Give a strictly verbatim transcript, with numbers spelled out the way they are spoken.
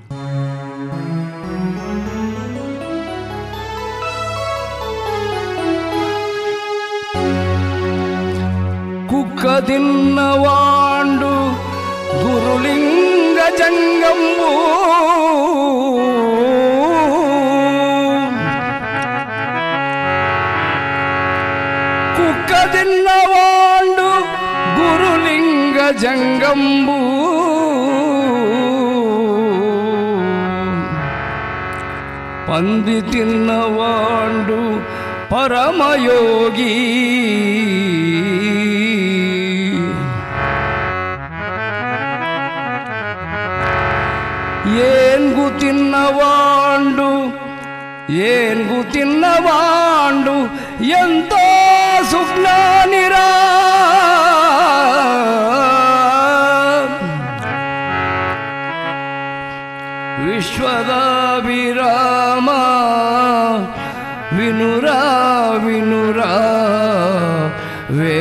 కుక్క తిన్నవాండు గురులింగ జంగంబు కుక్క తిన్నవాండు గురులింగ జంగంబు పంది తిన్నవాండు పరమయోగి ఏన్గు తిన్నవాండు ఏన్గు తిన్నవాండు ఎంతో సుజ్ఞానిరా విశ్వదాభిరామ వినురా వినురా వే